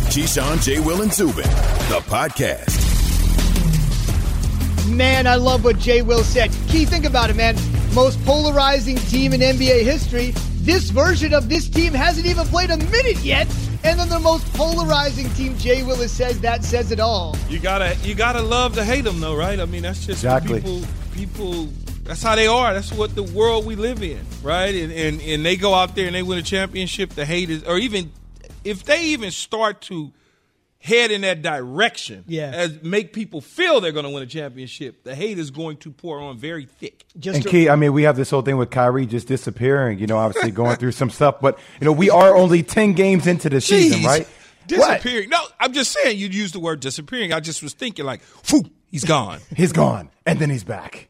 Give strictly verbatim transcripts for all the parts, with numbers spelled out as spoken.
Keyshawn, J. Will, and Zubin, the podcast. Man, I love what J. Will said. Key, think about it, man. Most polarizing team in N B A history. This version of this team hasn't even played a minute yet. And then the most polarizing team, Jay Willis says, that says it all. You gotta, you gotta love to hate them, though, right? I mean, that's just exactly. people. People, that's how they are. That's what the world we live in, right? And and and they go out there and they win a championship. The hate is, or even if they even start to head in that direction, yeah. as make people feel they're going to win a championship, the hate is going to pour on very thick. Just and Key, I mean, we have this whole thing with Kyrie just disappearing, you know, obviously going through some stuff. But, you know, we are only ten games into the Jeez, season, right? Disappearing. What? No, I'm just saying you'd use the word disappearing. I just was thinking like, whew, he's gone. He's gone. And then he's back.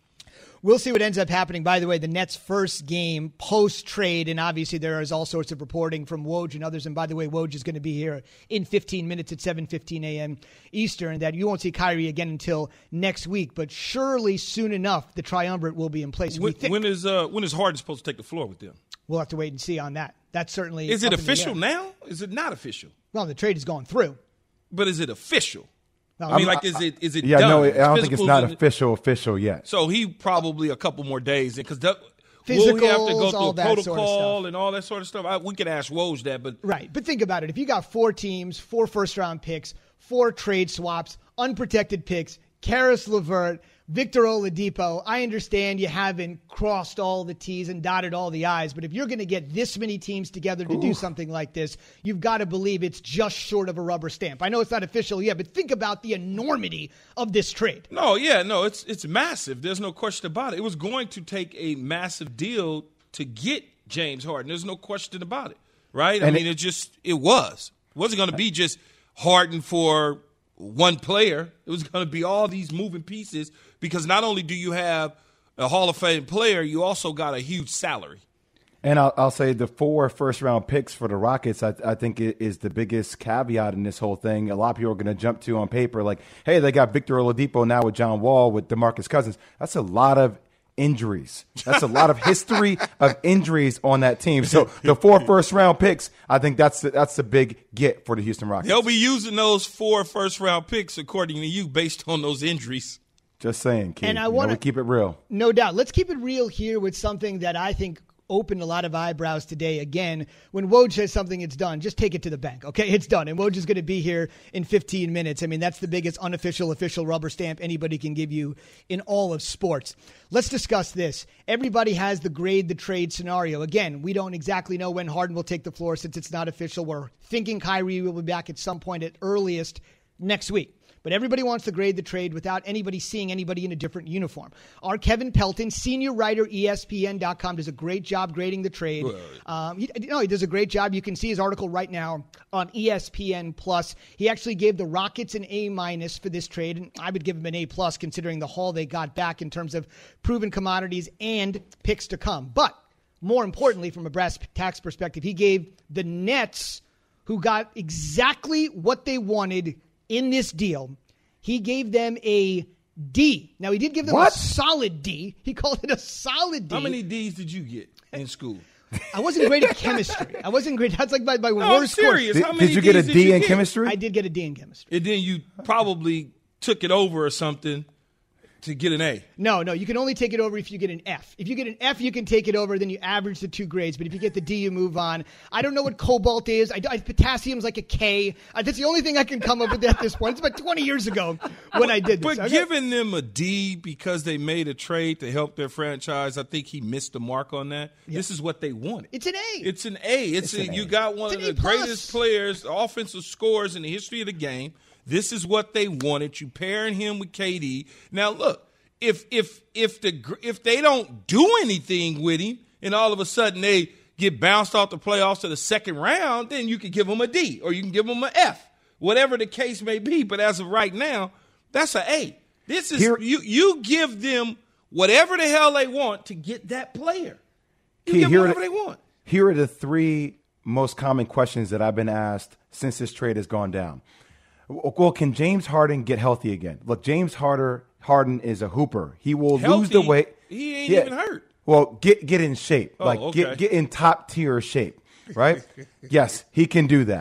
We'll see what ends up happening. By the way, the Nets' first game post-trade, and obviously there is all sorts of reporting from Woj and others. And by the way, Woj is going to be here in fifteen minutes at seven fifteen a.m. Eastern, that you won't see Kyrie again until next week. But surely soon enough, the triumvirate will be in place. When, we think. when is uh, when is Harden supposed to take the floor with them? We'll have to wait and see on that. That's certainly Is it up in the official air. now? Is it not official? Well, the trade has gone through. But is it official? No, I mean, I'm- like, is it is it Yeah, done? no, I don't think it's Physicals not in- official, official yet. So he probably a couple more days because will we have to go Physicals, through all a that sort of protocol stuff. and all that sort of stuff? I, we could ask Woj that, but Right, but think about it. If you got four teams, four first-round picks, four trade swaps, unprotected picks, Karis LeVert, Victor Oladipo, I understand you haven't crossed all the T's and dotted all the I's, but if you're going to get this many teams together to Ooh. do something like this, you've got to believe it's just short of a rubber stamp. I know it's not official yet, but think about the enormity of this trade. No, yeah, no, it's it's massive. There's no question about it. It was going to take a massive deal to get James Harden. There's no question about it, right? I And mean, it, it just – it was. It wasn't going to be just Harden for one player. It was going to be all these moving pieces because not only do you have a Hall of Fame player, you also got a huge salary. And I'll, I'll say the four first-round picks for the Rockets, I, I think it is the biggest caveat in this whole thing. A lot of people are going to jump to on paper like, hey, they got Victor Oladipo now with John Wall, with DeMarcus Cousins. That's a lot of injuries. That's a lot of history of injuries on that team. So the four first-round picks, I think that's the, that's the big get for the Houston Rockets. They'll be using those four first-round picks, according to you, based on those injuries. Just saying, Keith. And I want to keep it real. No doubt. Let's keep it real here with something that I think opened a lot of eyebrows today. Again, when Woj says something, it's done. Just take it to the bank, okay? It's done. And Woj is going to be here in fifteen minutes. I mean, that's the biggest unofficial, official rubber stamp anybody can give you in all of sports. Let's discuss this. Everybody has the grade the trade scenario. Again, we don't exactly know when Harden will take the floor since it's not official. We're thinking Kyrie will be back at some point at earliest next week. But everybody wants to grade the trade without anybody seeing anybody in a different uniform. Our Kevin Pelton, senior writer, E S P N dot com, does a great job grading the trade. Um, he, no, he does a great job. You can see his article right now on E S P N Plus. He actually gave the Rockets an A minus for this trade, and I would give him an A plus considering the haul they got back in terms of proven commodities and picks to come. But more importantly, from a brass tax perspective, he gave the Nets, who got exactly what they wanted in this deal, he gave them a D. Now, he did give them what? a solid D. He called it a solid D. How many D's did you get in school? I wasn't great at chemistry. I wasn't great. That's like my, my No, worst I'm serious. course. How Did, many did you get D's a did D you in get? chemistry? I did get a D in chemistry. And then you probably took it over or something to get an A. No, no, you can only take it over if you get an F. If you get an F, you can take it over, then you average the two grades. But if you get the D, you move on. I don't know what cobalt is. I, I, potassium's like a K. Uh, that's the only thing I can come up with at this point. It's about twenty years ago when I did this. But Okay? giving them a D because they made a trade to help their franchise, I think he missed the mark on that. Yeah. This is what they wanted. It's an A. It's an A. It's, It's a, an you A. got one It's of an the A plus. greatest players, offensive scorers in the history of the game. This is what they wanted. You pairing him with K D. Now look. If if if the if they don't do anything with him, and all of a sudden they get bounced off the playoffs to the second round, then you can give them a D or you can give them an F, whatever the case may be. But as of right now, that's an A. This is Here, you. You give them whatever the hell they want to get that player. You Key, give them here whatever are the, they want. Here are the three most common questions that I've been asked since this trade has gone down. Well, can James Harden get healthy again? Look, James Harden. Harden is a hooper. He will Healthy, lose the weight. He ain't yeah. even hurt. Well, get get in shape. Oh, like okay. get get in top tier shape, right? Yes, he can do that.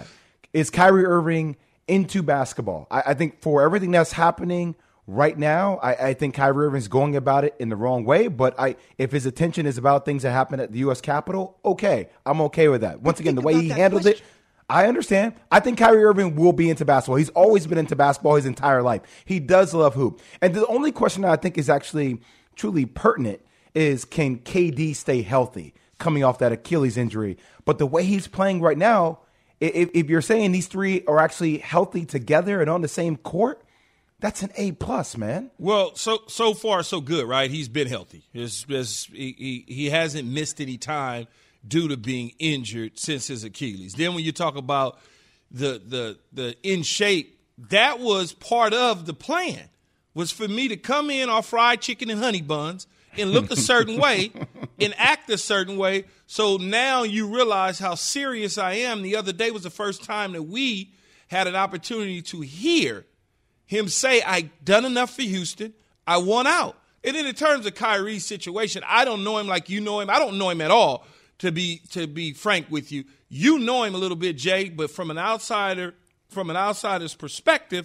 is Kyrie Irving into basketball? I, I think for everything that's happening right now, I, I think Kyrie Irving's going about it in the wrong way. But I, if his attention is about things that happen at the U S Capitol, okay, I'm okay with that. Once again, the way he handled it, I understand. I think Kyrie Irving will be into basketball. He's always been into basketball his entire life. He does love hoop. And the only question that I think is actually truly pertinent is, can K D stay healthy coming off that Achilles injury? But the way he's playing right now, if, if you're saying these three are actually healthy together and on the same court, that's an A plus, man. Well, so so far so good, right? He's been healthy. His, his, he, he hasn't missed any time due to being injured since his Achilles. Then when you talk about the the the in shape, that was part of the plan, was for me to come in off fried chicken and honey buns and look a certain way and act a certain way. So now you realize how serious I am. The other day was the first time that we had an opportunity to hear him say, I done enough for Houston. I won out. And then in terms of Kyrie's situation, I don't know him like you know him. I don't know him at all. To be to be frank with you, you know him a little bit, Jay, but from an outsider, from an outsider's perspective,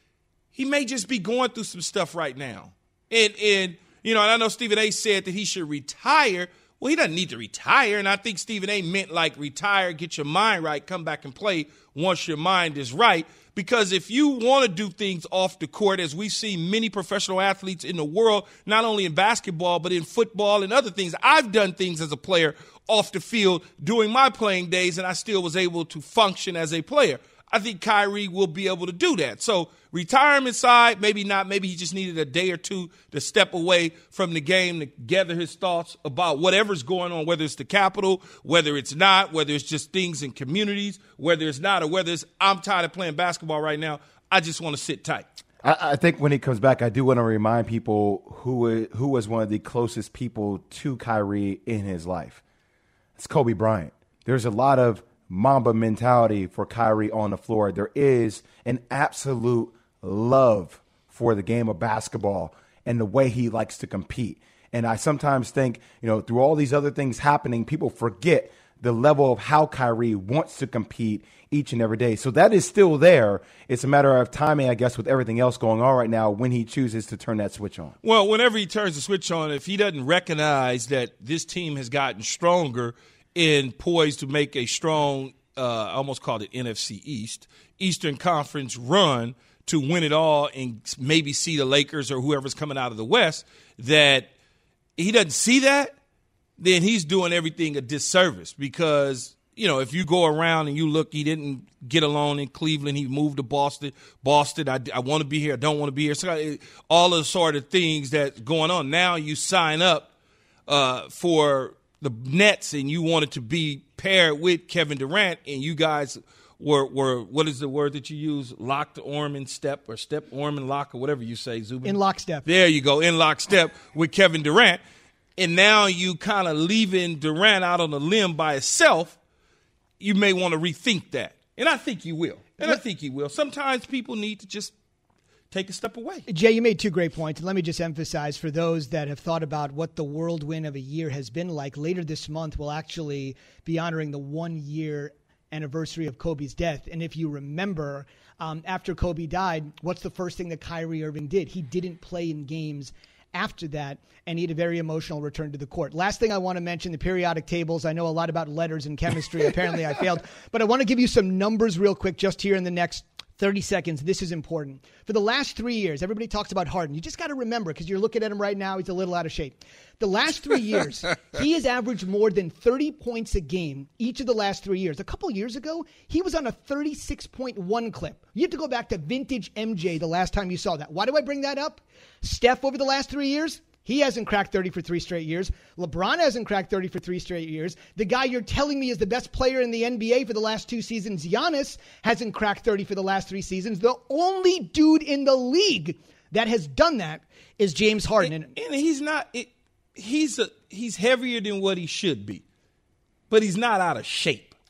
he may just be going through some stuff right now. And and you know, and I know Stephen A. said that he should retire. Well, he doesn't need to retire, and I think Stephen A. meant like retire, get your mind right, come back and play once your mind is right. Because if you want to do things off the court, as we see many professional athletes in the world, not only in basketball, but in football and other things, I've done things as a player off the field during my playing days, and I still was able to function as a player. I think Kyrie will be able to do that. So retirement side, maybe not. Maybe he just needed a day or two to step away from the game to gather his thoughts about whatever's going on, whether it's the Capitol, whether it's not, whether it's just things in communities, whether it's not, or whether it's I'm tired of playing basketball right now. I just want to sit tight. I, I think when he comes back, I do want to remind people who who was one of the closest people to Kyrie in his life. It's Kobe Bryant. There's a lot of Mamba mentality for Kyrie on the floor. There is an absolute love for the game of basketball and the way he likes to compete. And I sometimes think, you know, through all these other things happening, people forget the level of how Kyrie wants to compete each and every day. So that is still there. It's a matter of timing, I guess, with everything else going on right now, when he chooses to turn that switch on. Well, whenever he turns the switch on, if he doesn't recognize that this team has gotten stronger and poised to make a strong, uh, I almost called it N F C East, Eastern Conference run to win it all and maybe see the Lakers or whoever's coming out of the West, that he doesn't see that, then he's doing everything a disservice. Because, you know, if you go around and you look, he didn't get along in Cleveland. He moved to Boston. Boston, I, I want to be here. I don't want to be here. So all the sort of things that's going on. Now you sign up uh, for the Nets and you wanted to be paired with Kevin Durant, and you guys were, were what is the word that you use? Locked arm in step, or step arm in lock, or whatever you say, Zubin. In lockstep. There you go, in lockstep with Kevin Durant. And now you kind of leaving Durant out on the limb by himself. You may want to rethink that. And I think you will. And I think you will. Sometimes people need to just take a step away. Jay, you made two great points. And let me just emphasize, for those that have thought about what the whirlwind of a year has been like, later this month we'll actually be honoring the one-year anniversary of Kobe's death. And if you remember, um, after Kobe died, what's the first thing that Kyrie Irving did? He didn't play in games after that, and he had a very emotional return to the court. Last thing I want to mention, the periodic tables. I know a lot about letters and chemistry. Apparently I failed. But I want to give you some numbers real quick just here in the next thirty seconds. This is important. For the last three years, everybody talks about Harden. You just got to remember, because you're looking at him right now, he's a little out of shape. The last three years, he has averaged more than thirty points a game each of the last three years. A couple years ago, he was on a thirty-six point one clip. You have to go back to vintage M J the last time you saw that. Why do I bring that up? Steph, over the last three years, he hasn't cracked thirty for three straight years. LeBron hasn't cracked thirty for three straight years. The guy you're telling me is the best player in the N B A for the last two seasons, Giannis, hasn't cracked thirty for the last three seasons. The only dude in the league that has done that is James Harden. And, and he's not it, – he's a, he's heavier than what he should be, but he's not out of shape.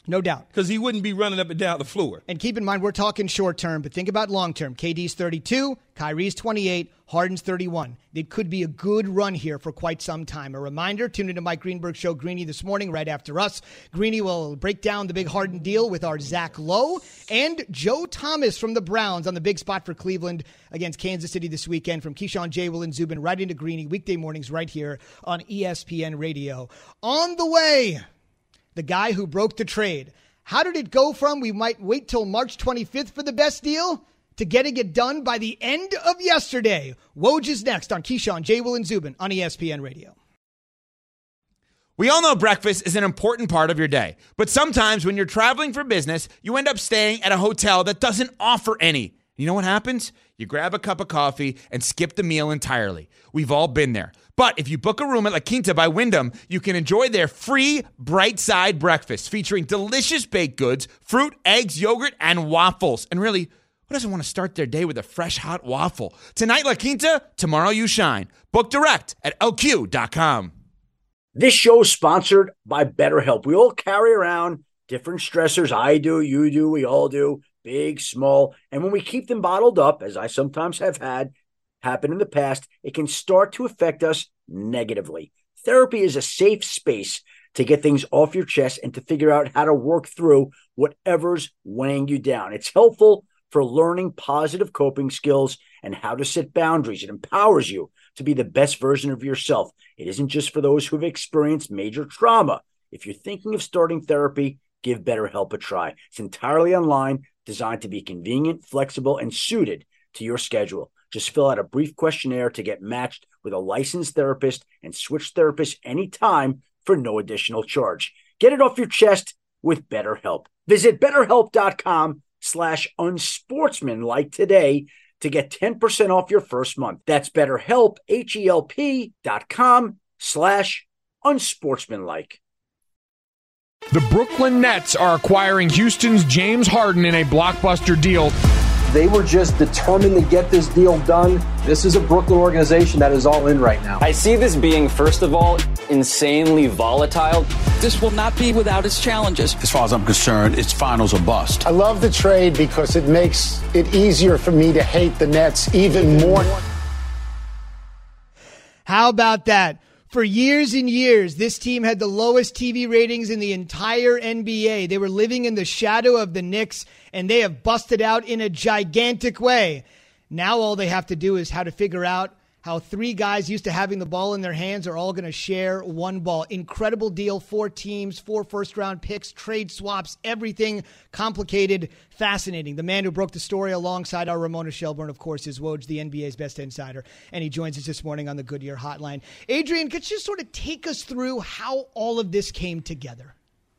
No doubt. Because he wouldn't be running up and down the floor. And keep in mind, we're talking short term, but think about long term. K D's thirty-two, Kyrie's twenty-eight, Harden's thirty-one. It could be a good run here for quite some time. A reminder, tune into Mike Greenberg Show Greeny this morning right after us. Greeny will break down the big Harden deal with our Zach Lowe and Joe Thomas from the Browns on the big spot for Cleveland against Kansas City this weekend. From Keyshawn, J. Will, and Zubin right into Greeny, weekday mornings right here on E S P N Radio. On the way, the guy who broke the trade. How did it go from we might wait till March twenty-fifth for the best deal to getting it done by the end of yesterday? Woj is next on Keyshawn, J. Will, and Zubin on E S P N Radio. We all know breakfast is an important part of your day, but sometimes when you're traveling for business, you end up staying at a hotel that doesn't offer any. You know what happens? You grab a cup of coffee and skip the meal entirely. We've all been there. But if you book a room at La Quinta by Wyndham, you can enjoy their free Bright Side breakfast featuring delicious baked goods, fruit, eggs, yogurt, and waffles. And really, who doesn't want to start their day with a fresh, hot waffle? Tonight, La Quinta, tomorrow you shine. Book direct at L Q dot com. This show is sponsored by BetterHelp. We all carry around different stressors. I do, you do, we all do, big, small. And when we keep them bottled up, as I sometimes have had happen in the past, it can start to affect us negatively. Therapy is a safe space to get things off your chest and to figure out how to work through whatever's weighing you down. It's helpful for learning positive coping skills and how to set boundaries. It empowers you to be the best version of yourself. It isn't just for those who have experienced major trauma. If you're thinking of starting therapy, give BetterHelp a try. It's entirely online, designed to be convenient, flexible, and suited to your schedule. Just fill out a brief questionnaire to get matched with a licensed therapist and switch therapists anytime for no additional charge. Get it off your chest with BetterHelp. Visit BetterHelp.com slash unsportsmanlike today to get ten percent off your first month. That's BetterHelp, H-E-L-P dot com slash unsportsmanlike. The Brooklyn Nets are acquiring Houston's James Harden in a blockbuster deal. They were just determined to get this deal done. This is a Brooklyn organization that is all in right now. I see this being, first of all, insanely volatile. This will not be without its challenges. As far as I'm concerned, it's finals or bust. I love the trade because it makes it easier for me to hate the Nets even more. How about that? For years and years, this team had the lowest T V ratings in the entire N B A. They were living in the shadow of the Knicks, and they have busted out in a gigantic way. Now all they have to do is how to figure out how three guys used to having the ball in their hands are all going to share one ball. Incredible deal, four teams, four first-round picks, trade swaps, everything complicated, fascinating. The man who broke the story alongside our Ramona Shelburne, of course, is Woj, the N B A's best insider, and he joins us this morning on the Goodyear Hotline. Adrian, could you sort of take us through how all of this came together?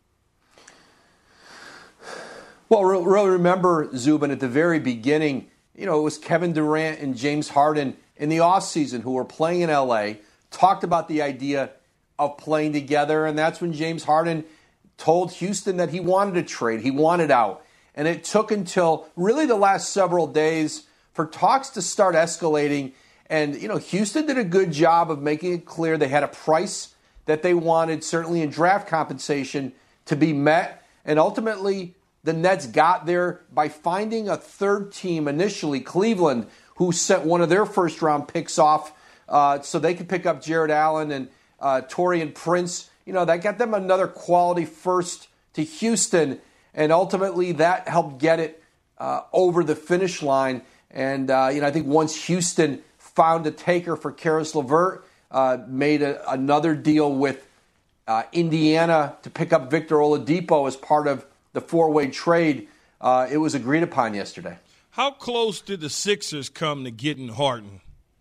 Well, really remember, Zubin, at the very beginning, you know, it was Kevin Durant and James Harden in the offseason who were playing in L A, talked about the idea of playing together, and that's when James Harden told Houston that he wanted a trade, he wanted out. And it took until really the last several days for talks to start escalating. And, you know, Houston did a good job of making it clear they had a price that they wanted, certainly in draft compensation, to be met. And ultimately, the Nets got there by finding a third team, initially Cleveland, who sent one of their first-round picks off uh, so they could pick up Jared Allen and uh, Taurean Prince. You know, that got them another quality first to Houston, and ultimately that helped get it uh, over the finish line. And, uh, you know, I think once Houston found a taker for Karis LeVert, uh, made a, another deal with uh, Indiana to pick up Victor Oladipo as part of the four-way trade, uh, it was agreed upon yesterday. How close did the Sixers come to getting Harden?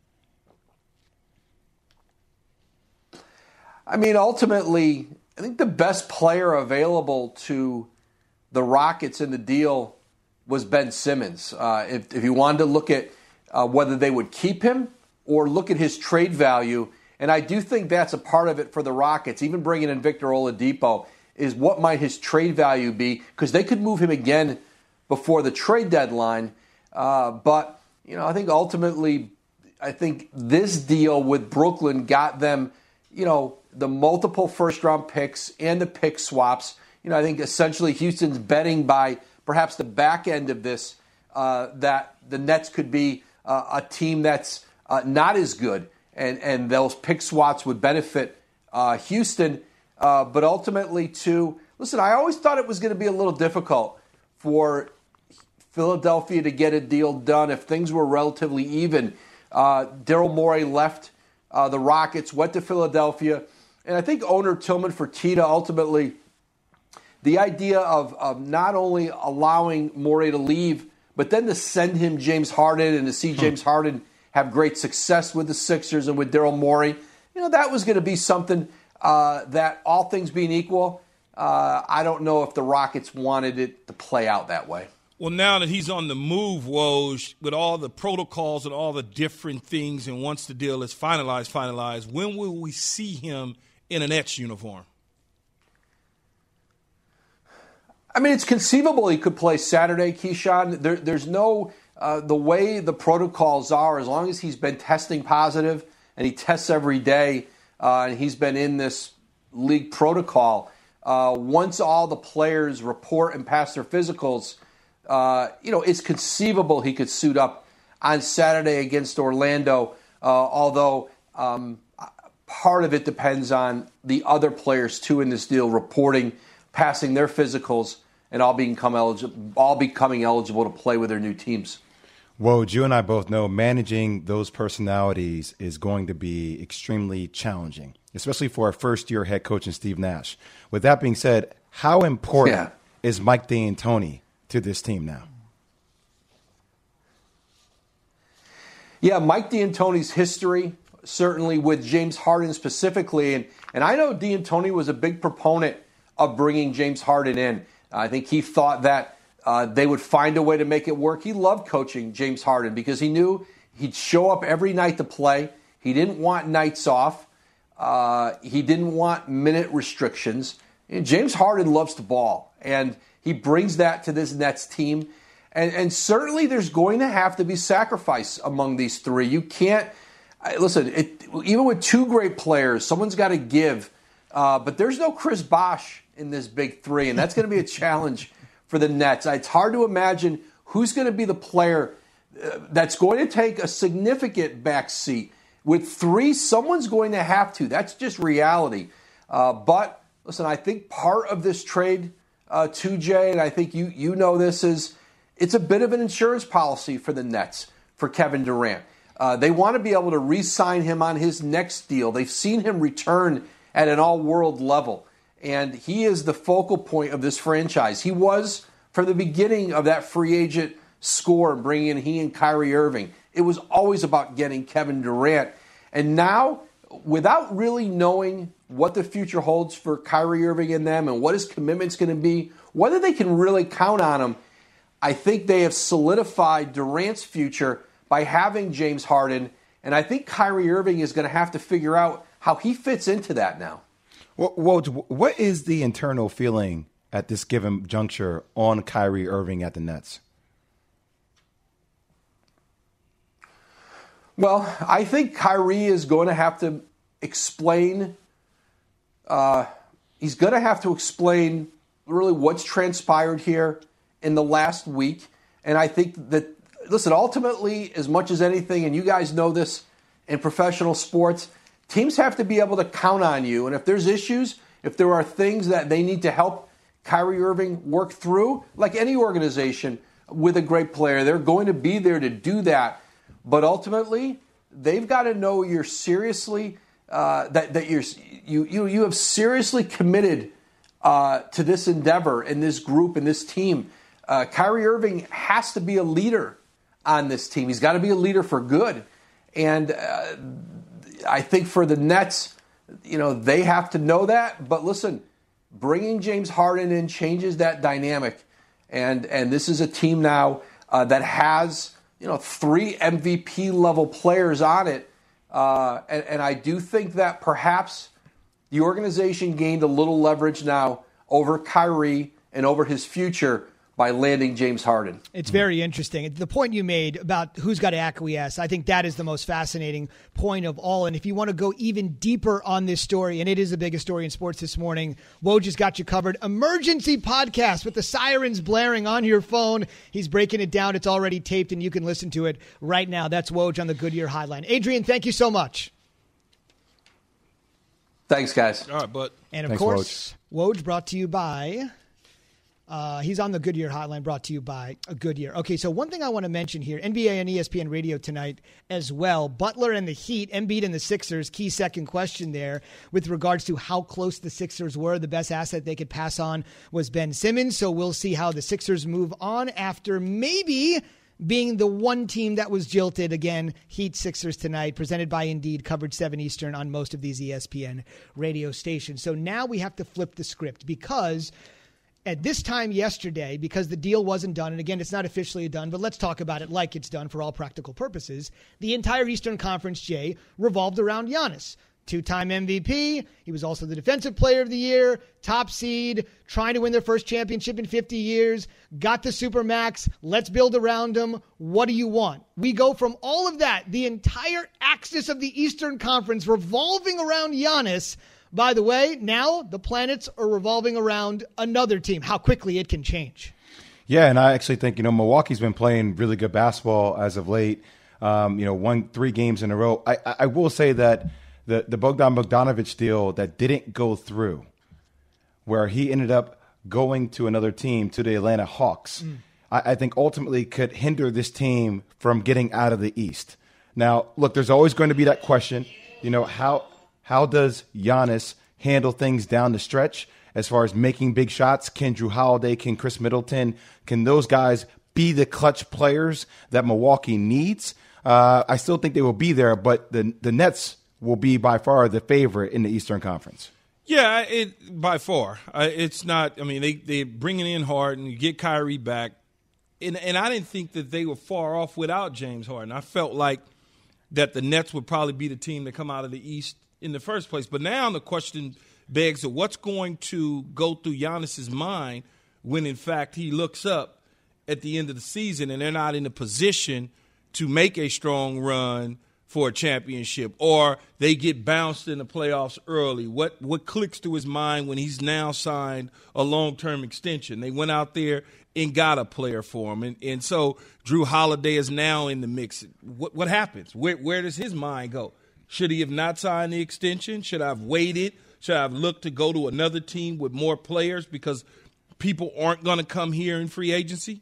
I mean, ultimately, I think the best player available to the Rockets in the deal was Ben Simmons. Uh, if, if you wanted to look at uh, whether they would keep him or look at his trade value, and I do think that's a part of it for the Rockets, even bringing in Victor Oladipo, is what might his trade value be, because they could move him again before the trade deadline. Uh, but, you know, I think ultimately, I think this deal with Brooklyn got them, you know, the multiple first-round picks and the pick swaps. you know, I think essentially Houston's betting by perhaps the back end of this uh, that the Nets could be uh, a team that's uh, not as good, and, and those pick swats would benefit uh, Houston. Uh, but ultimately, too, listen, I always thought it was going to be a little difficult for Philadelphia to get a deal done if things were relatively even. Uh, Daryl Morey left uh, the Rockets, went to Philadelphia, and I think owner Tillman Fertitta ultimately, the idea of, of not only allowing Morey to leave, but then to send him James Harden and to see James Harden have great success with the Sixers and with Daryl Morey, you know, that was going to be something uh, that, all things being equal, uh, I don't know if the Rockets wanted it to play out that way. Well, now that he's on the move, Woj, with all the protocols and all the different things, and once the deal is finalized, finalized, when will we see him in a Nets uniform? I mean, it's conceivable he could play Saturday, Keyshawn. There, there's no uh, the way the protocols are, as long as he's been testing positive and he tests every day uh, and he's been in this league protocol, uh, once all the players report and pass their physicals, uh, you know, it's conceivable he could suit up on Saturday against Orlando, uh, although um, part of it depends on the other players, too, in this deal reporting, passing their physicals, and all become eligible, all becoming eligible to play with their new teams. Woj, you and I both know managing those personalities is going to be extremely challenging, especially for a first-year head coach in Steve Nash. With that being said, how important yeah. is Mike D'Antoni to this team now? Yeah, Mike D'Antoni's history, certainly with James Harden specifically, and, and I know D'Antoni was a big proponent of bringing James Harden in. I think he thought that uh, they would find a way to make it work. He loved coaching James Harden because he knew he'd show up every night to play. He didn't want nights off. Uh, he didn't want minute restrictions. And James Harden loves to ball, and he brings that to this Nets team. And, and certainly there's going to have to be sacrifice among these three. You can't – listen, it, even with two great players, someone's got to give. Uh, but there's no Chris Bosh in this big three, and that's going to be a challenge for the Nets. It's hard to imagine who's going to be the player uh, that's going to take a significant back seat. With three, someone's going to have to. That's just reality. Uh, but, listen, I think part of this trade, uh, too, Jay, and I think you you know this, is it's a bit of an insurance policy for the Nets, for Kevin Durant. Uh, they want to be able to re-sign him on his next deal. They've seen him return at an all-world level. And he is the focal point of this franchise. He was from the beginning of that free agent score, bringing in he and Kyrie Irving. It was always about getting Kevin Durant. And now, without really knowing what the future holds for Kyrie Irving and them and what his commitment's going to be, whether they can really count on him, I think they have solidified Durant's future by having James Harden. And I think Kyrie Irving is going to have to figure out how he fits into that now. Well, what is the internal feeling at this given juncture on Kyrie Irving at the Nets? Well, I think Kyrie is going to have to explain. Uh, he's going to have to explain really what's transpired here in the last week. And I think that, listen, ultimately, as much as anything, and you guys know this in professional sports, teams have to be able to count on you. And if there's issues, if there are things that they need to help Kyrie Irving work through, like any organization with a great player, they're going to be there to do that. But ultimately, they've got to know you're seriously, uh, that, that you're, you, you, you have seriously committed uh, to this endeavor and this group and this team. Uh, Kyrie Irving has to be a leader on this team. He's got to be a leader for good. And uh, I think for the Nets, you know, they have to know that. But listen, bringing James Harden in changes that dynamic. And and this is a team now uh, that has, you know, three M V P level players on it. Uh, and, and I do think that perhaps the organization gained a little leverage now over Kyrie and over his future by landing James Harden. It's very interesting. The point you made about who's got to acquiesce, I think that is the most fascinating point of all. And if you want to go even deeper on this story, and it is the biggest story in sports this morning, Woj has got you covered. Emergency podcast with the sirens blaring on your phone. He's breaking it down. It's already taped, and you can listen to it right now. That's Woj on the Goodyear Highline. Adrian, thank you so much. Thanks, guys. All right, bud. And, of Thanks, course, Woj. Woj brought to you by... Uh, he's on the Goodyear Hotline, brought to you by a Goodyear. Okay, so one thing I want to mention here, N B A and E S P N Radio tonight as well. Butler and the Heat, Embiid and the Sixers, key second question there with regards to how close the Sixers were. The best asset they could pass on was Ben Simmons, so we'll see how the Sixers move on after maybe being the one team that was jilted. Again, Heat Sixers tonight, presented by Indeed, covered seven Eastern on most of these E S P N radio stations. So now we have to flip the script because... At this time yesterday, because the deal wasn't done, and again, it's not officially done, but let's talk about it like it's done for all practical purposes, the entire Eastern Conference, Jay, revolved around Giannis. Two-time M V P. He was also the Defensive Player of the Year, top seed, trying to win their first championship in fifty years, got the Supermax. Let's build around him. What do you want? We go from all of that, the entire axis of the Eastern Conference revolving around Giannis. By the way, now the planets are revolving around another team. How quickly it can change. Yeah, and I actually think, you know, Milwaukee's been playing really good basketball as of late. Um, you know, won three games in a row. I, I will say that the, the Bogdan Bogdanovic deal that didn't go through, where he ended up going to another team, to the Atlanta Hawks, mm. I, I think ultimately could hinder this team from getting out of the East. Now, look, there's always going to be that question, you know, how – How does Giannis handle things down the stretch as far as making big shots? Can Drew Holiday, can Chris Middleton, can those guys be the clutch players that Milwaukee needs? Uh, I still think they will be there, but the the Nets will be by far the favorite in the Eastern Conference. Yeah, it by far. Uh, it's not – I mean, they, they're bringing in Harden. You get Kyrie back. And, and I didn't think that they were far off without James Harden. I felt like that the Nets would probably be the team to come out of the East in the first place. But now the question begs of what's going to go through Giannis's mind when, in fact, he looks up at the end of the season and they're not in a position to make a strong run for a championship, or they get bounced in the playoffs early. What what clicks through his mind when he's now signed a long-term extension? They went out there and got a player for him. And, and so Drew Holiday is now in the mix. What, what happens? Where, where does his mind go? Should he have not signed the extension? Should I have waited? Should I have looked to go to another team with more players because people aren't going to come here in free agency?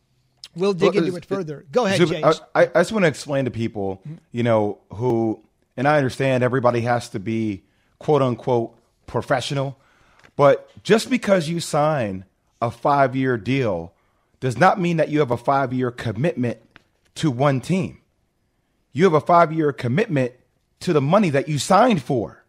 We'll dig well, into it further. Go ahead, Zubin, James. I, I just want to explain to people, you know, who, and I understand everybody has to be, quote unquote, professional, but just because you sign a five-year deal does not mean that you have a five-year commitment to one team. You have a five-year commitment to the money that you signed for.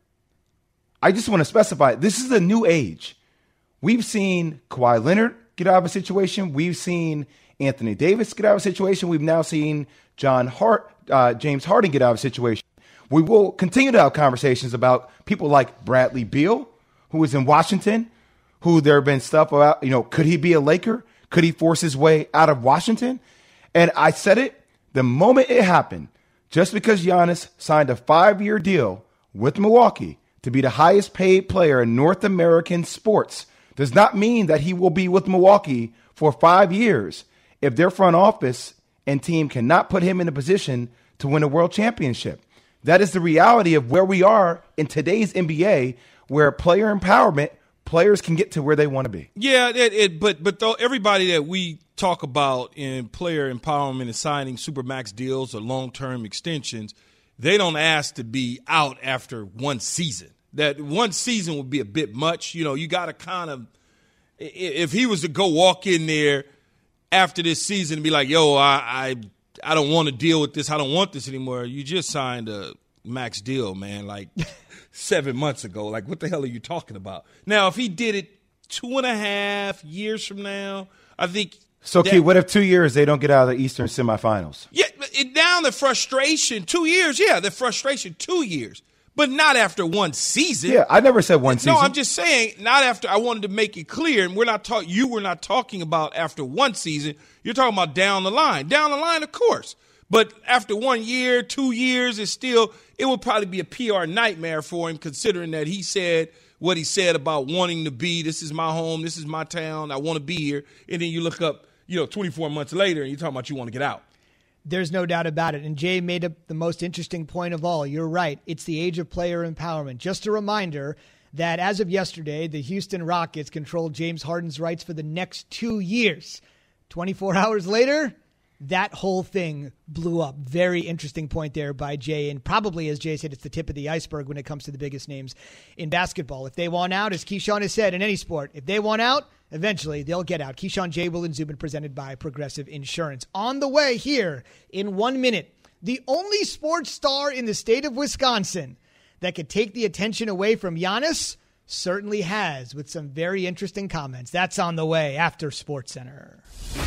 I just want to specify, this is a new age. We've seen Kawhi Leonard get out of a situation. We've seen Anthony Davis get out of a situation. We've now seen John Hart, uh, James Harden get out of a situation. We will continue to have conversations about people like Bradley Beal, who is in Washington, who there have been stuff about, you know, could he be a Laker? Could he force his way out of Washington? And I said it the moment it happened. Just because Giannis signed a five-year deal with Milwaukee to be the highest paid player in North American sports does not mean that he will be with Milwaukee for five years if their front office and team cannot put him in a position to win a world championship. That is the reality of where we are in today's N B A, where player empowerment, players can get to where they want to be. Yeah, it, it, but but though everybody that we talk about in player empowerment and signing supermax deals or long-term extensions, they don't ask to be out after one season. That one season would be a bit much. You know, you got to kind of – if he was to go walk in there after this season and be like, yo, I, I I don't want to deal with this. I don't want this anymore. You just signed a max deal, man, like seven months ago. Like, what the hell are you talking about? Now, if he did it two and a half years from now, I think – So, Key, what if two years they don't get out of the Eastern semifinals? Yeah, it, now the frustration, two years, yeah, the frustration, two years. but not after one season. Yeah, I never said one season. No, I'm just saying not after. I wanted to make it clear, and we're not talking. You were not talking about after one season. You're talking about down the line. Down the line, of course. But after one year, two years, it's still, it would probably be a P R nightmare for him, considering that he said what he said about wanting to be, this is my home, this is my town, I want to be here. And then you look up, you know, twenty-four months later, and you're talking about you want to get out. There's no doubt about it. And Jay made up the most interesting point of all. You're right. It's the age of player empowerment. Just a reminder that as of yesterday, the Houston Rockets controlled James Harden's rights for the next two years. twenty-four hours later, that whole thing blew up. Very interesting point there by Jay. And probably, as Jay said, it's the tip of the iceberg when it comes to the biggest names in basketball. If they want out, as Keyshawn has said, in any sport, if they want out, eventually they'll get out. Keyshawn, J. Will, and Zubin, presented by Progressive Insurance. On the way here in one minute, the only sports star in the state of Wisconsin that could take the attention away from Giannis certainly has, with some very interesting comments. That's on the way after SportsCenter.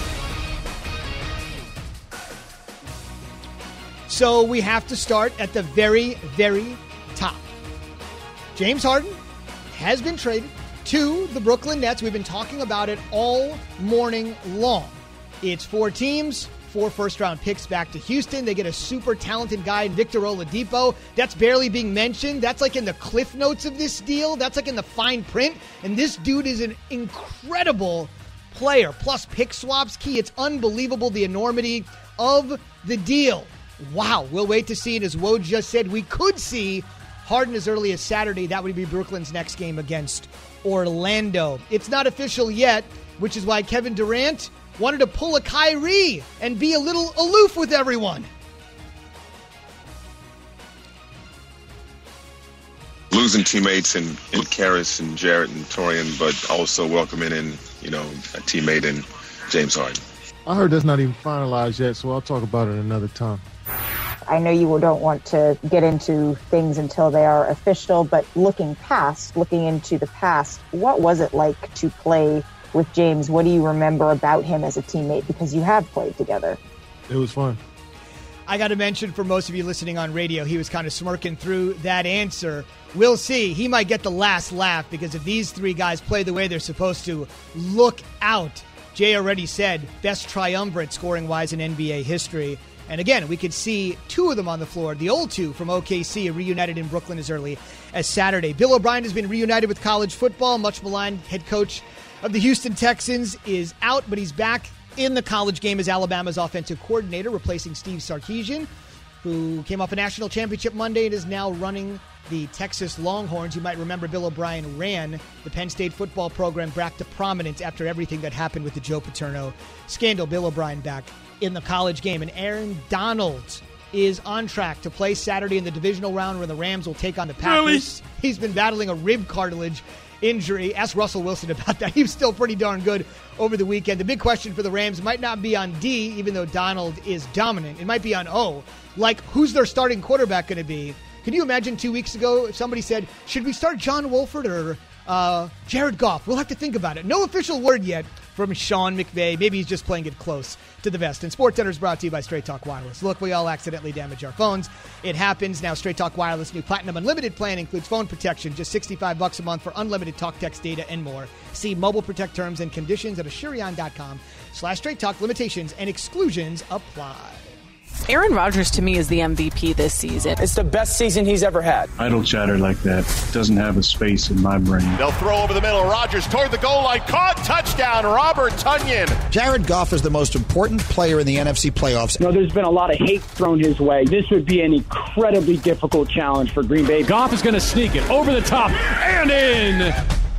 So we have to start at the very, very top. James Harden has been traded to the Brooklyn Nets. We've been talking about it all morning long. It's four teams, four first-round picks back to Houston. They get a super talented guy in Victor Oladipo. That's barely being mentioned. That's like in the cliff notes of this deal. That's like in the fine print. And this dude is an incredible player. Plus pick swaps key. It's unbelievable the enormity of the deal. Wow, we'll wait to see it. As Woj just said, we could see Harden as early as Saturday. That would be Brooklyn's next game against Orlando. It's not official yet, which is why Kevin Durant wanted to pull a Kyrie and be a little aloof with everyone. Losing teammates in, in Karras and Jarrett and Torian, but also welcoming in, you know, a teammate in James Harden. I heard that's not even finalized yet, so I'll talk about it another time. I know you don't want to get into things until they are official, but looking past, looking into the past, what was it like to play with James? What do you remember about him as a teammate? Because you have played together. It was fun. I got to mention, for most of you listening on radio, he was kind of smirking through that answer. We'll see. He might get the last laugh, because if these three guys play the way they're supposed to, look out. Jay already said best triumvirate scoring-wise in N B A history. And again, we could see two of them on the floor. The old two from O K C reunited in Brooklyn as early as Saturday. Bill O'Brien has been reunited with college football. Much maligned head coach of the Houston Texans is out, but he's back in the college game as Alabama's offensive coordinator, replacing Steve Sarkisian, who came off a national championship Monday and is now running the Texas Longhorns. You might remember Bill O'Brien ran the Penn State football program back to prominence after everything that happened with the Joe Paterno scandal. Bill O'Brien back in the college game. And Aaron Donald is on track to play Saturday in the divisional round where the Rams will take on the Packers. Really? He's been battling a rib cartilage injury. Ask Russell Wilson about that. He was still pretty darn good over the weekend. The big question for the Rams might not be on D, even though Donald is dominant. It might be on O. Like, who's their starting quarterback going to be? Can you imagine two weeks ago if somebody said, should we start John Wolford or uh, Jared Goff? We'll have to think about it. No official word yet from Sean McVay. Maybe he's just playing it close to the vest. And SportsCenter is brought to you by Straight Talk Wireless. Look, we all accidentally damage our phones. It happens. Now, Straight Talk Wireless new Platinum Unlimited plan includes phone protection, just sixty-five bucks a month for unlimited talk, text, data, and more. See Mobile Protect terms and conditions at Asurion.com slash Straight Talk. Limitations and exclusions apply. Aaron Rodgers, to me, is the M V P this season. It's the best season he's ever had. Idle chatter like that doesn't have a space in my brain. They'll throw over the middle. Rodgers toward the goal line. Caught. Touchdown. Robert Tonyan. Jared Goff is the most important player in the N F C playoffs. You know, there's been a lot of hate thrown his way. This would be an incredibly difficult challenge for Green Bay. Goff is going to sneak it over the top and in.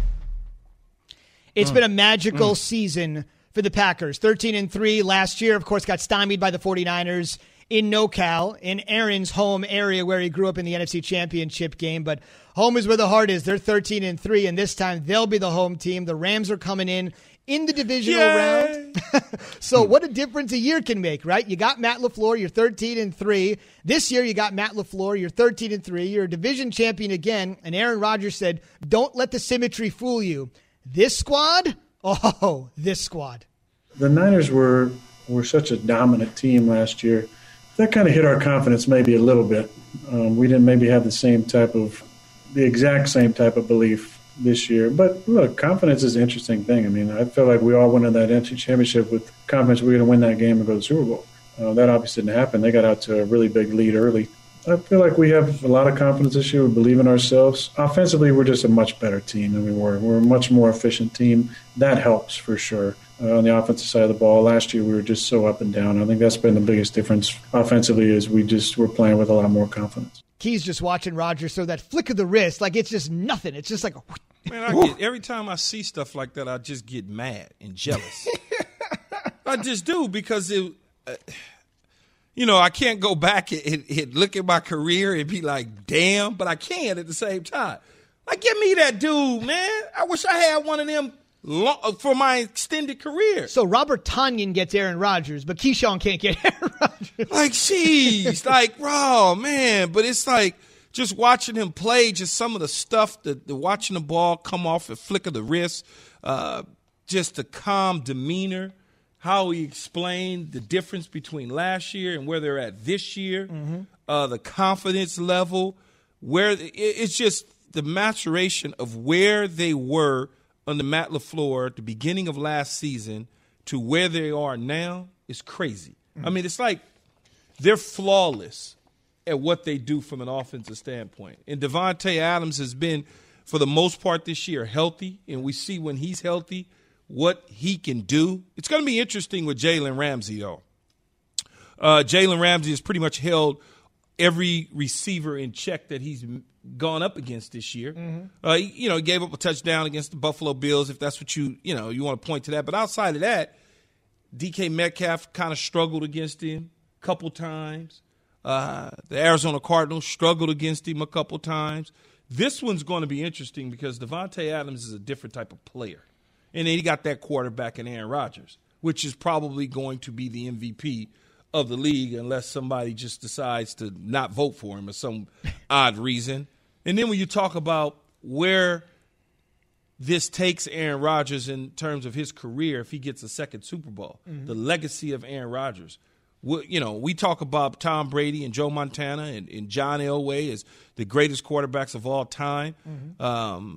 It's mm. been a magical mm. season for the Packers. thirteen and three last year, of course, got stymied by the 49ers in NoCal, in Aaron's home area where he grew up in the N F C Championship game. But home is where the heart is. They're thirteen and three, and this time they'll be the home team. The Rams are coming in in the divisional Yay! round. So what a difference a year can make, right? You got Matt LaFleur, you're thirteen and three. This year you got Matt LaFleur, you're thirteen and three. You're a division champion again. And Aaron Rodgers said, don't let the symmetry fool you. This squad, oh, this squad. The Niners were were such a dominant team last year. That kind of hit our confidence maybe a little bit. Um, we didn't maybe have the same type of, the exact same type of belief this year. But look, confidence is an interesting thing. I mean, I feel like we all went in that N F C Championship with confidence we're going to win that game and go to the Super Bowl. Uh, that obviously didn't happen. They got out to a really big lead early. I feel like we have a lot of confidence this year. We believe in ourselves. Offensively, we're just a much better team than we were. We're a much more efficient team. That helps for sure. Uh, on the offensive side of the ball, last year we were just so up and down. I think that's been the biggest difference offensively is we just were playing with a lot more confidence. Key's just watching Rodgers throw that flick of the wrist like it's just nothing. It's just like a man. I get, every time I see stuff like that, I just get mad and jealous. I just do because it. Uh, You know, I can't go back and, and, and look at my career and be like, damn, but I can at the same time. Like, give me that dude, man. I wish I had one of them long, for my extended career. So Robert Tonyan gets Aaron Rodgers, but Keyshawn can't get Aaron Rodgers. Like, jeez. like, bro, man. But it's like just watching him play, just some of the stuff, the, the watching the ball come off a flick of the wrist, uh, just the calm demeanor. How he explained the difference between last year and where they're at this year, mm-hmm. uh, the confidence level, where it, it's just the maturation of where they were under Matt LaFleur at the beginning of last season to where they are now is crazy. Mm-hmm. I mean, it's like they're flawless at what they do from an offensive standpoint. And Devontae Adams has been, for the most part this year, healthy, and we see when he's healthy what he can do. It's going to be interesting with Jalen Ramsey, though. Uh, Jalen Ramsey has pretty much held every receiver in check that he's gone up against this year. Mm-hmm. Uh, he, you know, he gave up a touchdown against the Buffalo Bills, if that's what you, you know, you want to point to that. But outside of that, D K Metcalf kind of struggled against him a couple times. Uh, the Arizona Cardinals struggled against him a couple times. This one's going to be interesting because Devontae Adams is a different type of player. And then he got that quarterback in Aaron Rodgers, which is probably going to be the M V P of the league unless somebody just decides to not vote for him for some odd reason. And then when you talk about where this takes Aaron Rodgers in terms of his career if he gets a second Super Bowl, mm-hmm. the legacy of Aaron Rodgers. You know, we talk about Tom Brady and Joe Montana and, and John Elway as the greatest quarterbacks of all time. Mm-hmm. Um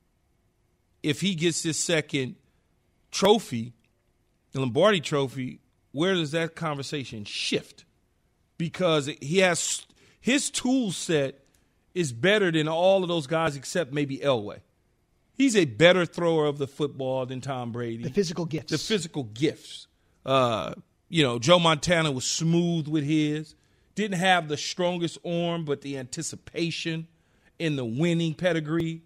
If he gets this second trophy, the Lombardi trophy, where does that conversation shift? Because he has his tool set is better than all of those guys except maybe Elway. He's a better thrower of the football than Tom Brady. The physical gifts. The physical gifts. Uh, you know, Joe Montana was smooth with his. Didn't have the strongest arm, but the anticipation and the winning pedigree.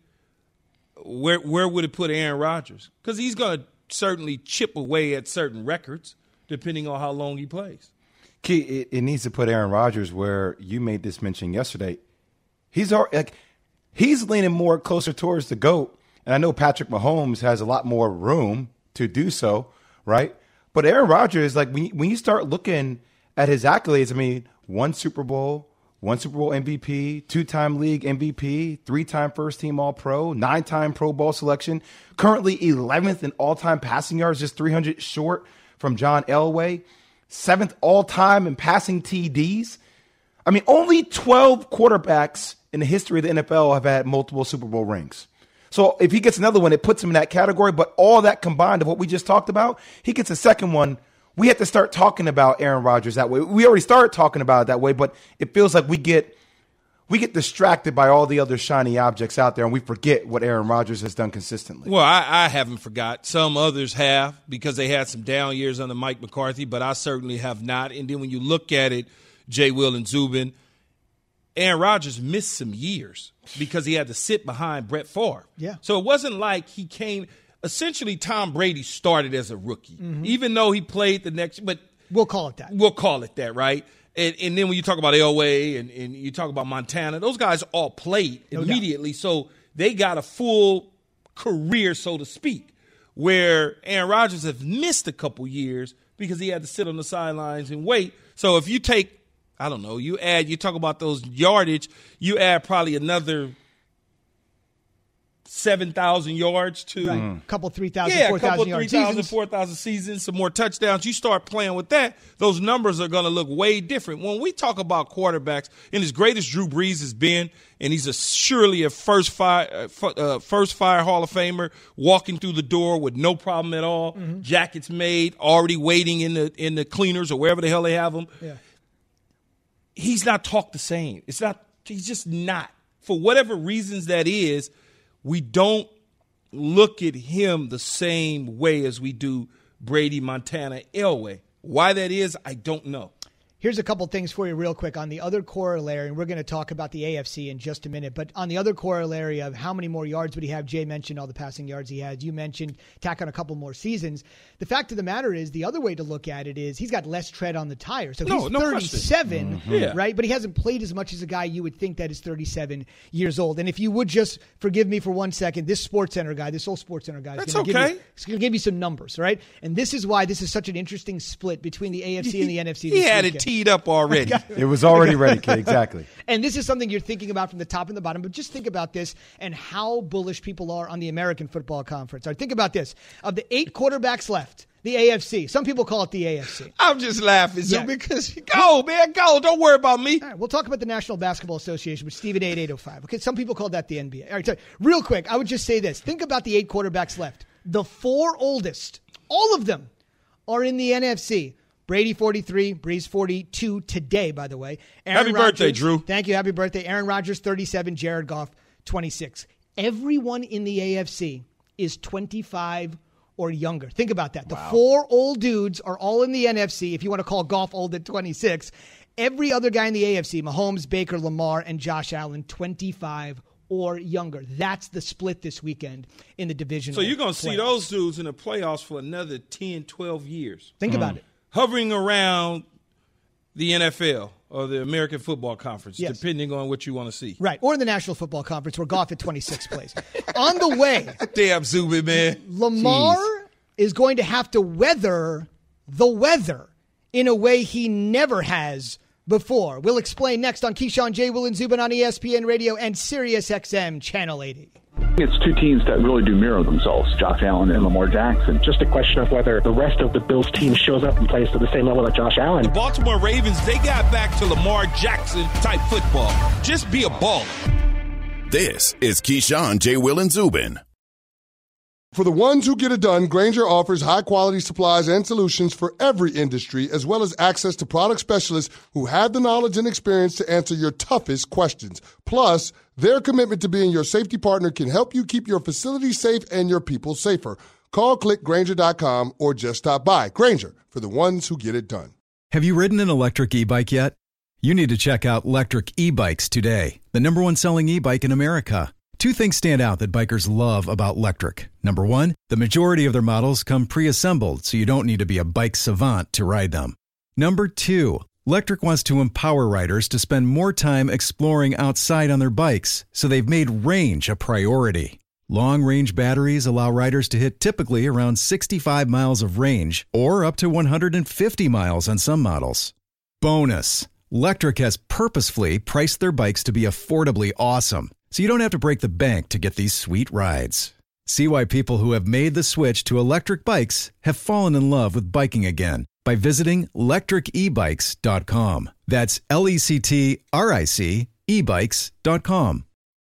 Where where would it put Aaron Rodgers? Because he's going to certainly chip away at certain records depending on how long he plays. Key, it, it needs to put Aaron Rodgers where you made this mention yesterday. He's like he's leaning more closer towards the GOAT, and I know Patrick Mahomes has a lot more room to do so, right? But Aaron Rodgers, like when you, when you start looking at his accolades, I mean, one Super Bowl. One Super Bowl M V P, two-time league M V P, three-time first-team All-Pro, nine-time Pro Bowl selection, currently eleventh in all-time passing yards, just three hundred short from John Elway, seventh all-time in passing T Ds. I mean, only twelve quarterbacks in the history of the N F L have had multiple Super Bowl rings. So if he gets another one, it puts him in that category, but all that combined of what we just talked about, he gets a second one. We have to start talking about Aaron Rodgers that way. We already started talking about it that way, but it feels like we get we get distracted by all the other shiny objects out there, and we forget what Aaron Rodgers has done consistently. Well, I, I haven't forgot. Some others have because they had some down years under Mike McCarthy, but I certainly have not. And then when you look at it, Jay, Will, and Zubin, Aaron Rodgers missed some years because he had to sit behind Brett Favre. Yeah. So it wasn't like he came – essentially, Tom Brady started as a rookie, mm-hmm. even though he played the next. But we'll call it that. We'll call it that, right? And, and then when you talk about Elway and, and you talk about Montana, those guys all played no immediately, doubt. So they got a full career, so to speak. Where Aaron Rodgers has missed a couple years because he had to sit on the sidelines and wait. So if you take, I don't know, you add, you talk about those yardage, you add probably another seven thousand yards to right. a couple three thousand, yeah, four thousand yards three thousand, four thousand seasons, some more touchdowns. You start playing with that, those numbers are going to look way different. When we talk about quarterbacks, and as great as Drew Brees has been, and he's a, surely a first fire, uh, first fire Hall of Famer, walking through the door with no problem at all, mm-hmm. jackets made, already waiting in the in the cleaners or wherever the hell they have them. Yeah. He's not talked the same. It's not. He's just not. For whatever reasons that is, we don't look at him the same way as we do Brady, Montana, Elway. Why that is, I don't know. Here's a couple things for you real quick on the other corollary, and we're going to talk about the A F C in just a minute, but on the other corollary of how many more yards would he have, Jay mentioned all the passing yards he had. You mentioned tack on a couple more seasons. The fact of the matter is, the other way to look at it is he's got less tread on the tire. So no, he's no thirty-seven, mm-hmm. right? But he hasn't played as much as a guy you would think that is thirty-seven years old. And if you would just forgive me for one second, this SportsCenter guy, this old SportsCenter guy, is going okay. to give you some numbers, right? And this is why this is such an interesting split between the A F C and the N F C. He this had weekend. it teed up already. It was already ready, kid. Exactly. And this is something you're thinking about from the top and the bottom, but just think about this and how bullish people are on the American Football Conference. All right, think about this. Of the eight quarterbacks left, the A F C, some people call it the A F C. I'm just laughing, Zoo, yeah. because go, man, go. Don't worry about me. All right, we'll talk about the National Basketball Association with Stephen A. at eight oh five. Okay, some people call that the N B A. All right, so real quick, I would just say this. Think about the eight quarterbacks left. The four oldest, all of them, are in the N F C. Brady, forty-three. Brees, forty-two today, by the way. Aaron Happy Rodgers, birthday, Drew. Thank you. Happy birthday. Aaron Rodgers, thirty-seven. Jared Goff, twenty-six. Everyone in the A F C is twenty-five or younger. Think about that. The wow. four old dudes are all in the N F C, if you want to call Goff old at twenty-six. Every other guy in the A F C, Mahomes, Baker, Lamar, and Josh Allen, twenty-five or younger. That's the split this weekend in the division. So you're going to see those dudes in the playoffs for another ten, twelve years. Think mm. about it. Hovering around the N F L or the American Football Conference, yes. depending on what you want to see. Right, or the National Football Conference, where Goff at twenty-six plays. On the way, damn Zuby, man. Lamar Jeez. is going to have to weather the weather in a way he never has before. We'll explain next on Keyshawn, J. Will, and Zubin on E S P N Radio and Sirius X M Channel eighty. It's two teams that really do mirror themselves, Josh Allen and Lamar Jackson. Just a question of whether the rest of the Bills team shows up and plays to the same level that Josh Allen. The Baltimore Ravens, they got back to Lamar Jackson-type football. Just be a baller. This is Keyshawn, J. Will, and Zubin. For the ones who get it done, Grainger offers high-quality supplies and solutions for every industry, as well as access to product specialists who have the knowledge and experience to answer your toughest questions. Plus, their commitment to being your safety partner can help you keep your facility safe and your people safer. Call, click Grainger dot com, or just stop by. Grainger, for the ones who get it done. Have you ridden an electric e-bike yet? You need to check out Electric E-Bikes today, the number one selling e-bike in America. Two things stand out that bikers love about Electric. Number one, the majority of their models come pre-assembled, so you don't need to be a bike savant to ride them. Number two, Electric wants to empower riders to spend more time exploring outside on their bikes, so they've made range a priority. Long-range batteries allow riders to hit typically around sixty-five miles of range, or up to one hundred fifty miles on some models. Bonus, Electric has purposefully priced their bikes to be affordably awesome, so you don't have to break the bank to get these sweet rides. See why people who have made the switch to electric bikes have fallen in love with biking again by visiting electric e bikes dot com. That's L E C T R I C e bikes dot com.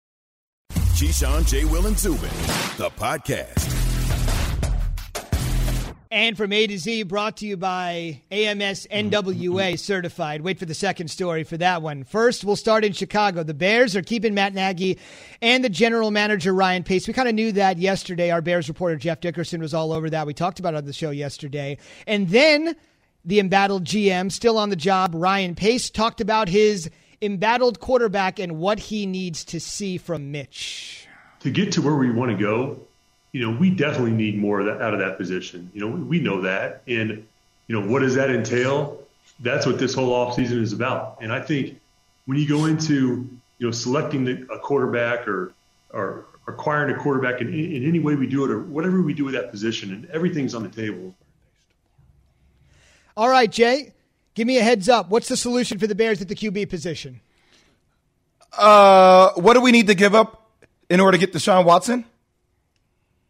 Keyshawn, J. Will, and Zubin, the podcast. And from A to Z, brought to you by A M S N W A certified. Wait for the second story for that one. First, we'll start in Chicago. The Bears are keeping Matt Nagy and the general manager, Ryan Pace. We kind of knew that yesterday. Our Bears reporter, Jeff Dickerson, was all over that. We talked about it on the show yesterday. And then the embattled G M, still on the job, Ryan Pace, talked about his embattled quarterback and what he needs to see from Mitch. To get to where we want to go, you know, we definitely need more of that out of that position. You know, we know that. And, you know, what does that entail? That's what this whole offseason is about. And I think when you go into, you know, selecting the, a quarterback or, or acquiring a quarterback in, in any way we do it or whatever we do with that position, and everything's on the table. All right, Jay, give me a heads up. What's the solution for the Bears at the Q B position? Uh, what do we need to give up in order to get Deshaun Watson?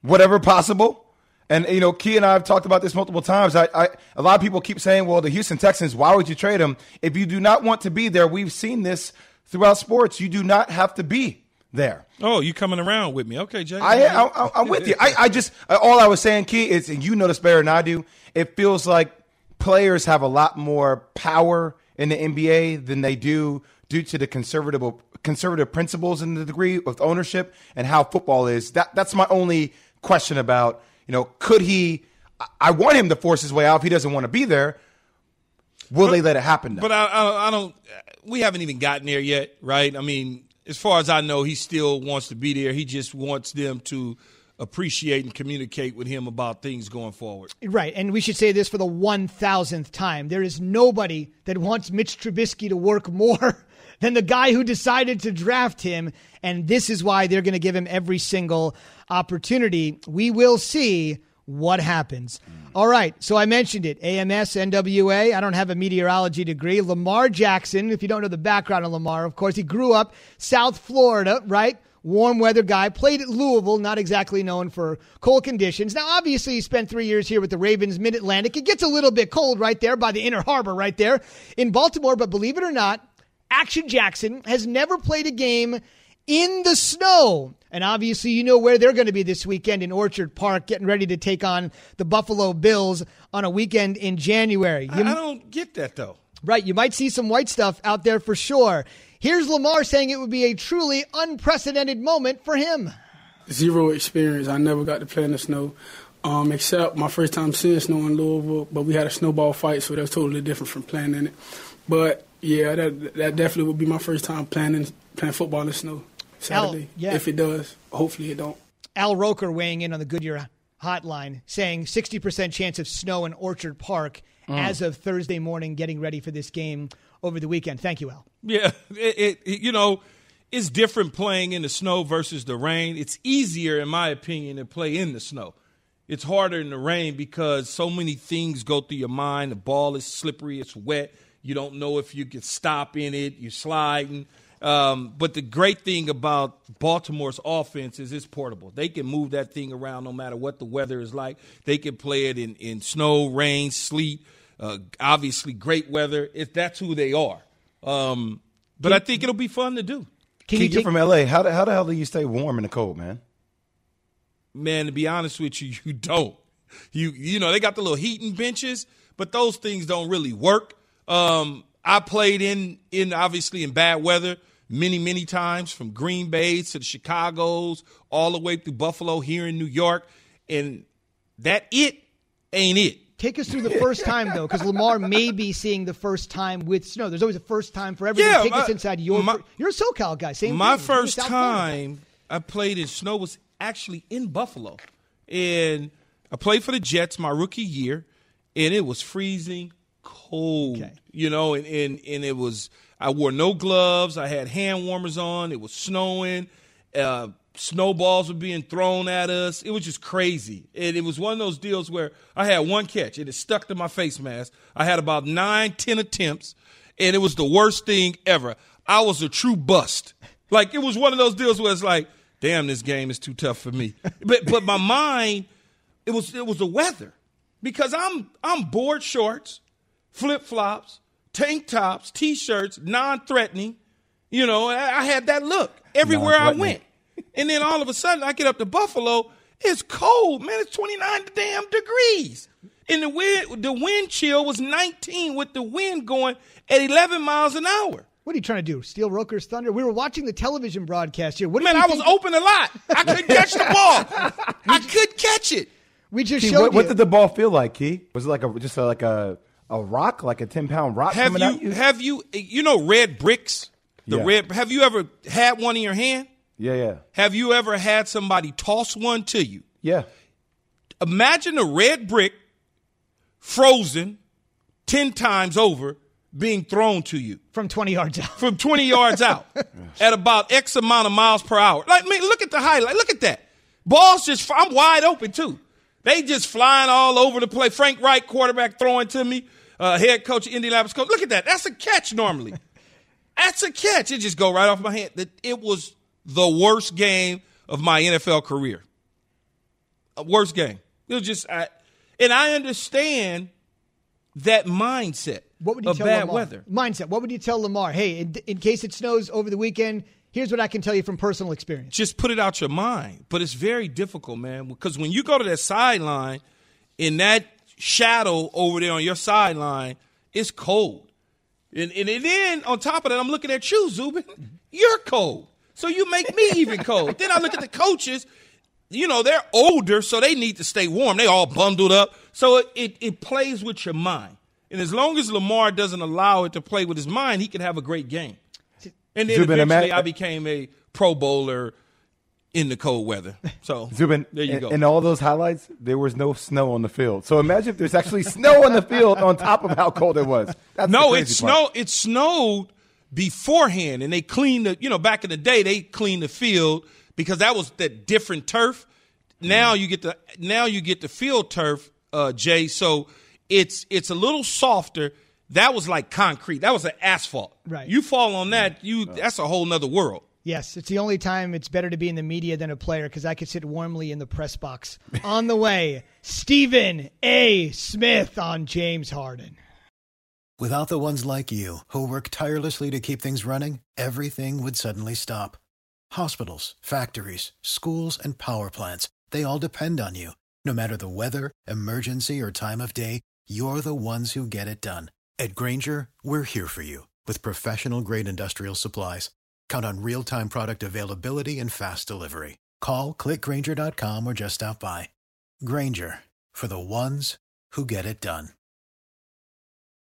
whatever possible. And, you know, Key and I have talked about this multiple times. I, I, a lot of people keep saying, well, the Houston Texans, why would you trade him? If you do not want to be there, we've seen this throughout sports. You do not have to be there. Oh, you coming around with me. Okay, Jay. I, I, I, I'm with you. I, I just, all I was saying, Key, is, and you know this better than I do, it feels like players have a lot more power in the N B A than they do due to the conservative conservative principles in the degree of ownership and how football is. That That's my only question about, you know, could he – I want him to force his way out if he doesn't want to be there. Will but, they let it happen, though? But I, I, I don't – we haven't even gotten there yet, right? I mean, as far as I know, he still wants to be there. He just wants them to appreciate and communicate with him about things going forward. Right, and we should say this for the one thousandth time. There is nobody that wants Mitch Trubisky to work more than the guy who decided to draft him, and this is why they're going to give him every single opportunity. We will see what happens. All right, so I mentioned it, A M S, N W A. I don't have a meteorology degree. Lamar Jackson, if you don't know the background of Lamar, of course, he grew up South Florida, right? Warm weather guy, played at Louisville, not exactly known for cold conditions. Now, obviously, he spent three years here with the Ravens, Mid-Atlantic. It gets a little bit cold right there by the Inner Harbor right there in Baltimore, but believe it or not, Action Jackson has never played a game in the snow. And obviously, you know where they're going to be this weekend in Orchard Park, getting ready to take on the Buffalo Bills on a weekend in January. You, I don't get that, though. Right. You might see some white stuff out there for sure. Here's Lamar saying it would be a truly unprecedented moment for him. Zero experience. I never got to play in the snow, um, except my first time seeing snow in Louisville, but we had a snowball fight, so that was totally different from playing in it. But, yeah, that that definitely would be my first time playing, in, playing football in the snow Saturday. Al, yeah. If it does. Hopefully it don't. Al Roker weighing in on the Goodyear hotline, saying sixty percent chance of snow in Orchard Park mm. as of Thursday morning, getting ready for this game over the weekend. Thank you, Al. Yeah, it, it you know, it's different playing in the snow versus the rain. It's easier, in my opinion, to play in the snow. It's harder in the rain because so many things go through your mind. The ball is slippery. It's wet. You don't know if you can stop in it. You're sliding. Um, but the great thing about Baltimore's offense is it's portable. They can move that thing around no matter what the weather is like. They can play it in, in snow, rain, sleet, uh, obviously great weather. If that's who they are. Um, but can, I think it'll be fun to do. Can you, you're from L A. How the, how the hell do you stay warm in the cold, man? Man, to be honest with you, you don't. You you know, they got the little heating benches, but those things don't really work. Um, I played in, in obviously in bad weather many, many times, from Green Bay to the Chicagos, all the way through Buffalo here in New York. And that it ain't it. Take us through the first time, though, because Lamar may be seeing the first time with snow. There's always a first time for everything. Yeah, Take my, us inside your my, – you're a SoCal guy. Same My thing. first time I played in snow was actually in Buffalo. And I played for the Jets my rookie year, and it was freezing cold. Okay. You know, and, and, and it was – I wore no gloves. I had hand warmers on. It was snowing. Uh Snowballs were being thrown at us. It was just crazy. And it was one of those deals where I had one catch, and it stuck to my face mask. I had about nine, ten attempts, and it was the worst thing ever. I was a true bust. Like, it was one of those deals where it's like, damn, this game is too tough for me. But but my mind, it was it was the weather. Because I'm I'm board shorts, flip-flops, tank tops, T-shirts, non-threatening. You know, I, I had that look everywhere I went. And then all of a sudden, I get up to Buffalo. It's cold, man. It's twenty-nine damn degrees. And the wind, the wind chill was nineteen with the wind going at eleven miles an hour. What are you trying to do? Steal Roker's thunder? We were watching the television broadcast here. What man, I was open a lot. I couldn't catch the ball. I could catch it. We just Key, showed what, you. What did the ball feel like, Key? Was it like a just a, like a a rock, like a ten pound rock have coming you, at you? Have you, you know, red bricks? The yeah. red. Have you ever had one in your hand? Yeah, yeah. Have you ever had somebody toss one to you? Yeah. Imagine a red brick frozen ten times over being thrown to you. From twenty yards out. From twenty yards out at about X amount of miles per hour. Like, man, look at the highlight. Look at that. Ball's just, I'm wide open too. They just flying all over the place. Frank Wright, quarterback, throwing to me. Uh, head coach, Indianapolis coach. Look at that. That's a catch normally. That's a catch. It just go right off my hand. It was the worst game of my N F L career. a worst game. It was just, I, and I understand that mindset what would you of tell bad Lamar? weather. Mindset. What would you tell Lamar? Hey, in, in case it snows over the weekend, here's what I can tell you from personal experience. Just put it out your mind. But it's very difficult, man, because when you go to that sideline, in that shadow over there on your sideline, it's cold. And, and then on top of that, I'm looking at you, Zubin. You're cold. So you make me even cold. Then I look at the coaches. You know, they're older, so they need to stay warm. They all bundled up. So it, it, it plays with your mind. And as long as Lamar doesn't allow it to play with his mind, he can have a great game. And then Zubin, eventually ima- I became a Pro Bowler in the cold weather. So Zubin, there you in, go. in all those highlights, there was no snow on the field. So imagine if there's actually snow on the field on top of how cold it was. That's no, the it crazy part. snowed. It snowed beforehand, and they cleaned the. You know, back in the day, they cleaned the field because that was that different turf. Now you get the now you get the field turf, uh, Jay. So it's it's a little softer. That was like concrete. That was an asphalt. Right. You fall on that, you that's a whole nother world. Yes, it's the only time it's better to be in the media than a player because I could sit warmly in the press box. On the way, Stephen A. Smith on James Harden. Without the ones like you, who work tirelessly to keep things running, everything would suddenly stop. Hospitals, factories, schools, and power plants, they all depend on you. No matter the weather, emergency, or time of day, you're the ones who get it done. At Grainger, we're here for you with professional-grade industrial supplies. Count on real-time product availability and fast delivery. Call, click Grainger dot com, or just stop by. Grainger, for the ones who get it done.